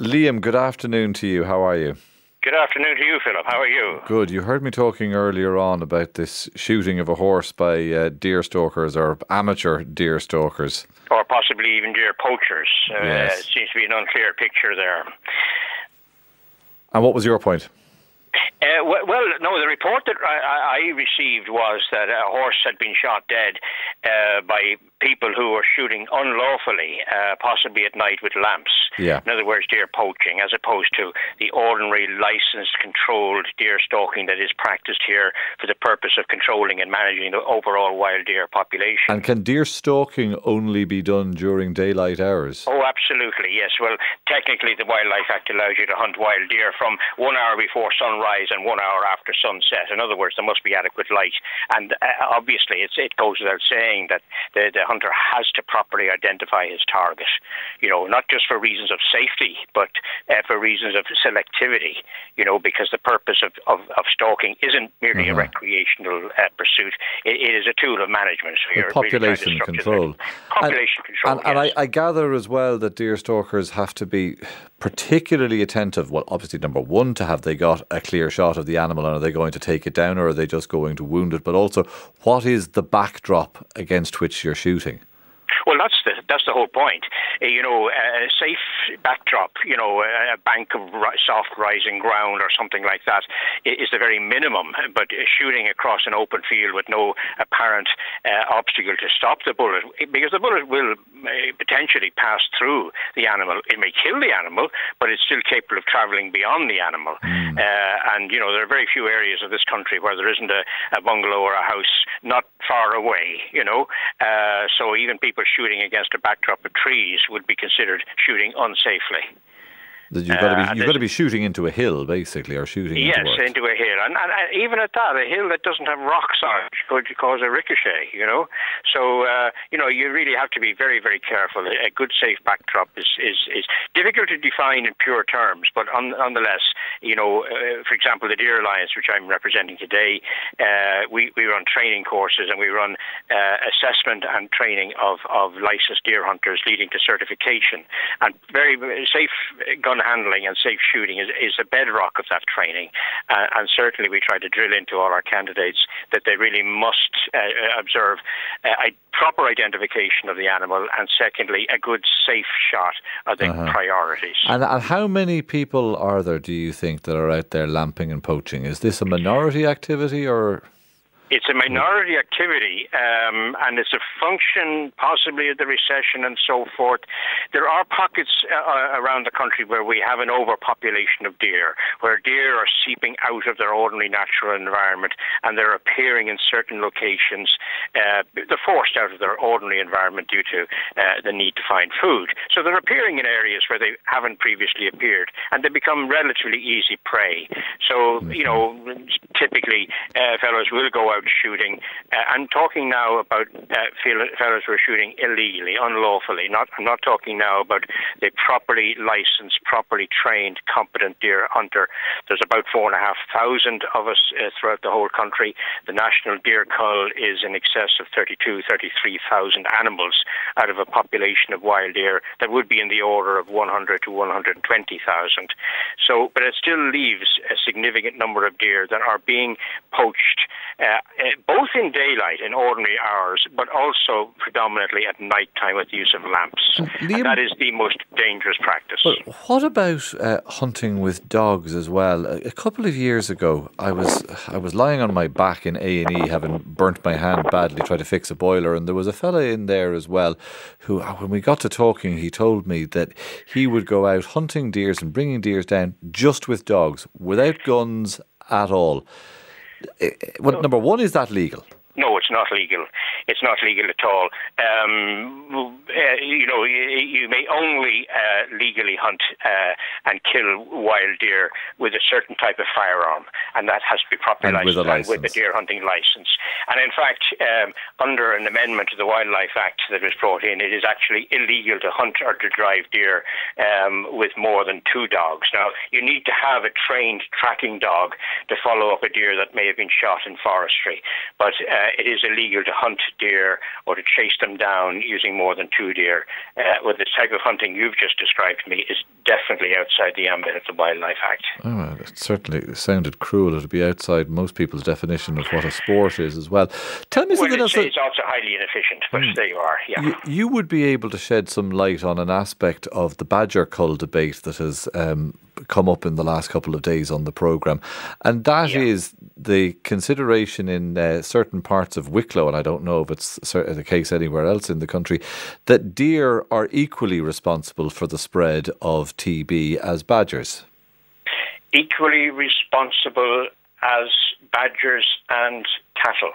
Liam, good afternoon to you. How are you? Good afternoon to you, Philip. How are you? Good. You heard me talking earlier on about this shooting of a horse by deer stalkers or amateur deer stalkers. Or possibly even deer poachers. Yes. It seems to be an unclear picture there. And what was your point? No, the report that I received was that a horse had been shot dead by people who were shooting unlawfully, possibly at night with lamps. Yeah. In other words, deer poaching, as opposed to the ordinary licensed, controlled deer stalking that is practiced here for the purpose of controlling and managing the overall wild deer population. And can deer stalking only be done during daylight hours? Oh, absolutely, yes. Well, technically the Wildlife Act allows you to hunt wild deer from 1 hour before sunrise and 1 hour after sunset. In other words, there must be adequate light. And obviously it goes without saying that the hunter has to properly identify his target, not just for reasons of safety, but for reasons of selectivity, because the purpose of stalking isn't merely a recreational pursuit. It is a tool of management. So population control. Population control, And I gather as well that deer stalkers have to be particularly attentive. Well, obviously, number one, to have they got a clear shot of the animal, and are they going to take it down or are they just going to wound it? But also, what is the backdrop against which you're shooting? Well, that's the whole point. A safe backdrop, a bank of soft rising ground or something like that is the very minimum. But shooting across an open field with no apparent obstacle to stop the bullet, because the bullet will potentially pass through the animal. It may kill the animal, but it's still capable of travelling beyond the animal. And, there are very few areas of this country where there isn't a bungalow or a house not far away, so even people shooting against a backdrop of trees would be considered shooting unsafely. You've got to be shooting into a hill, basically, or shooting into what? Yes, into a hill. And even at that, a hill that doesn't have rocks on it could cause a ricochet, So, you really have to be very, very careful. A good, safe backdrop is difficult to define in pure terms, but nonetheless, for example, the Deer Alliance, which I'm representing today, we run training courses and we run assessment and training of licensed deer hunters leading to certification. And very, very safe gun handling and safe shooting is the bedrock of that training, and certainly we try to drill into all our candidates that they really must observe a proper identification of the animal, and secondly a good safe shot are the priorities. And how many people are there, do you think, that are out there lamping and poaching? Is this a minority activity or...? It's a minority activity, and it's a function possibly of the recession and so forth. There are pockets around the country where we have an overpopulation of deer, where deer are seeping out of their ordinary natural environment and they're appearing in certain locations. They're forced out of their ordinary environment due to the need to find food. So they're appearing in areas where they haven't previously appeared, and they become relatively easy prey. So, typically fellows will go out shooting. I'm talking now about fellows who are shooting illegally, unlawfully. I'm not talking now about the properly licensed, properly trained, competent deer hunter. There's about 4,500 of us throughout the whole country. The national deer cull is in excess of 33,000 animals out of a population of wild deer that would be in the order of 100 to 120,000. So, but it still leaves a significant number of deer that are being poached, both in daylight, in ordinary hours, but also predominantly at night time with the use of lamps. Liam, and that is the most dangerous practice. Well, what about hunting with dogs as well? A couple of years ago, I was lying on my back in A&E, having burnt my hand badly trying to fix a boiler, and there was a fella in there as well who, when we got to talking, he told me that he would go out hunting deers and bringing deers down just with dogs, without guns at all. Well, number one, is that legal? No, it's not legal. It's not legal at all. You may only legally hunt and kill wild deer with a certain type of firearm, and that has to be properly licensed with a deer hunting license. And in fact, under an amendment to the Wildlife Act that was brought in, it is actually illegal to hunt or to drive deer with more than 2 dogs. Now, you need to have a trained tracking dog to follow up a deer that may have been shot in forestry, but it is illegal to hunt deer or to chase them down using more than 2 deer. With the type of hunting you've just described to me is definitely outside outside the ambit of the Wildlife Act. Oh, it certainly sounded cruel. It would be outside most people's definition of what a sport is as well. Tell me something else. It's also highly inefficient, but there you are. Yeah. You would be able to shed some light on an aspect of the badger cull debate that has come up in the last couple of days on the programme, and that is the consideration in certain parts of Wicklow, and I don't know if it's the case anywhere else in the country, that deer are equally responsible for the spread of TB as badgers. Equally responsible as badgers and cattle.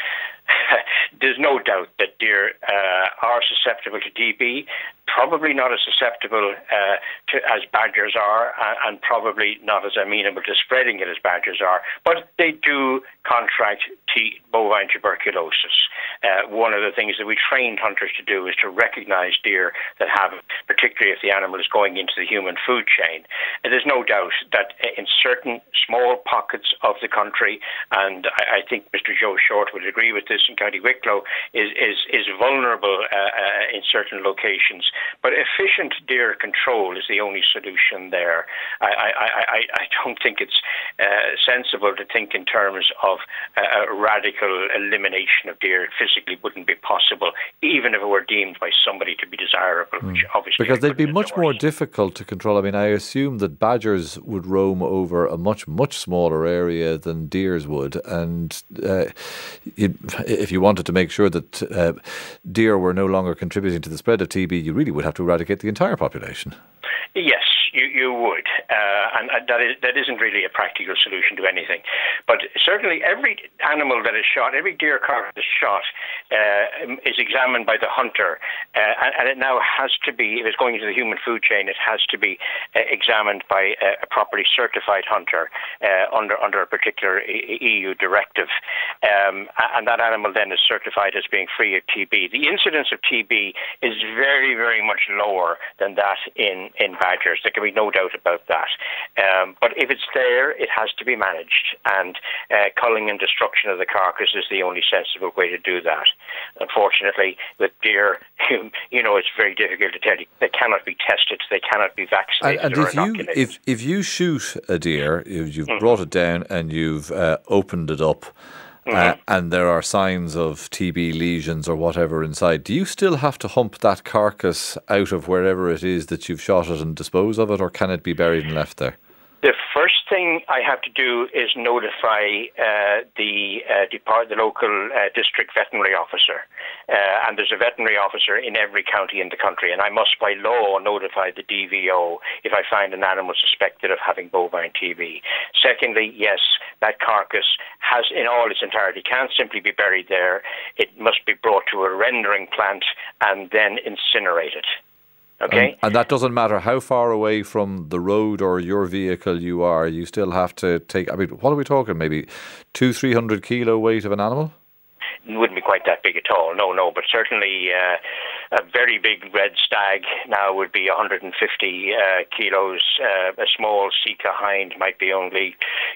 There's no doubt that deer are susceptible to TB, probably not as susceptible as badgers are, and probably not as amenable to spreading it as badgers are, but they do contract bovine tuberculosis. One of the things that we trained hunters to do is to recognize deer that have it, particularly if the animal is going into the human food chain. And there's no doubt that in certain small pockets of the country, and I think Mr. Joe Short would agree with this in County Wicklow, is vulnerable in certain locations. But efficient deer control is the only solution there. I don't think it's sensible to think in terms of a radical elimination of deer. It physically wouldn't be possible, even if it were deemed by somebody to be desirable, which obviously... Because they'd be much more difficult to control. I mean, I assume that badgers would roam over a much, much smaller area than deers would. And if you wanted to make sure that deer were no longer contributing to the spread of TB, you really would have to eradicate the entire population. Yes, you would, and that isn't really a practical solution to anything. But certainly every animal that is shot, every deer carcass that is shot, is examined by the hunter, and it now has to be, if it's going into the human food chain, it has to be examined by a properly certified hunter under a particular EU directive, and that animal then is certified as being free of TB. The incidence of TB is very, very much lower than that in badgers. There can be no doubt about that. But if it's there, it has to be managed, and culling and destruction of the carcass is the only sensible way to do that. Unfortunately, with deer, it's very difficult to tell you. They cannot be tested, they cannot be vaccinated or inoculated. If you shoot a deer, you've brought it down and you've opened it up, and there are signs of TB lesions or whatever inside, do you still have to hump that carcass out of wherever it is that you've shot it and dispose of it, or can it be buried and left there? The first thing I have to do is notify the local district veterinary officer. And there's a veterinary officer in every county in the country, and I must by law notify the DVO if I find an animal suspected of having bovine TB. Secondly, yes, that carcass has, in all its entirety, can't simply be buried there. It must be brought to a rendering plant and then incinerated. Okay. And that doesn't matter how far away from the road or your vehicle you are, you still have to take, I mean, what are we talking, maybe 200-300 kilo weight of an animal? It wouldn't be quite that big at all, no, but certainly a very big red stag now would be 150 kilos. A small Sika hind might be only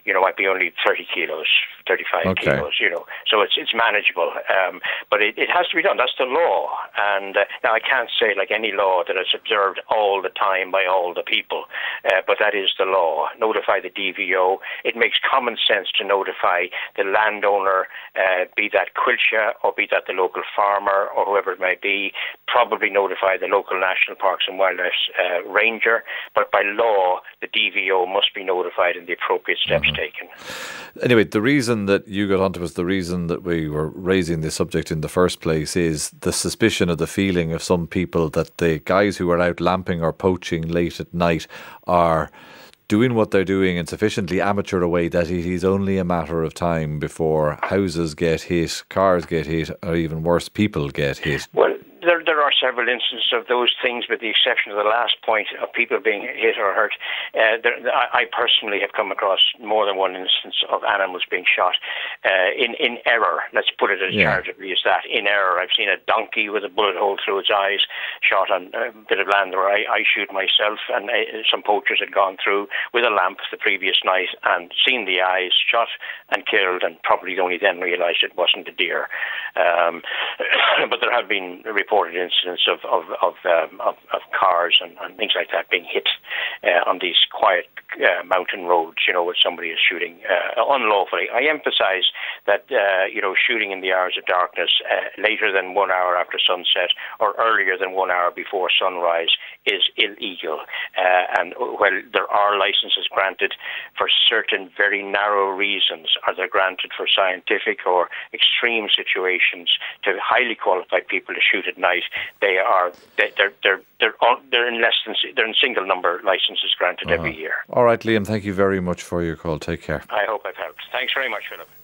30 kilos, 35 kilos, So it's manageable, but it has to be done. That's the law, and now I can't say like any law that it's observed all the time by all the people, but that is the law. Notify the DVO. It makes common sense to notify the landowner, be that Quilcha or be that the local farmer or whoever it may be. Probably notify the local National Parks and Wildlife ranger, but by law the DVO must be notified and the appropriate steps taken. Anyway, the reason that you got onto us, the reason that we were raising this subject in the first place, is the suspicion or the feeling of some people that the guys who are out lamping or poaching late at night are doing what they're doing in sufficiently amateur a way that it is only a matter of time before houses get hit, cars get hit, or even worse, people get hit. Well, there are several instances of those things, with the exception of the last point of people being hit or hurt. I personally have come across more than one instance of animals being shot in error. Let's put it as charitably as that. In error, I've seen a donkey with a bullet hole through its eyes shot on a bit of land where I shoot myself, and some poachers had gone through with a lamp the previous night and seen the eyes, shot and killed, and probably only then realised it wasn't a deer. But there have been reported instances incidents of cars and things like that being hit on these quiet mountain roads, where somebody is shooting unlawfully. I emphasize that, shooting in the hours of darkness later than 1 hour after sunset or earlier than 1 hour before sunrise is illegal. And while there are licenses granted for certain very narrow reasons, are they granted for scientific or extreme situations to highly qualified people to shoot at night, they're in single number licenses granted every year. All right, Liam, thank you very much for your call. Take care. I hope I've helped. Thanks very much, Philip.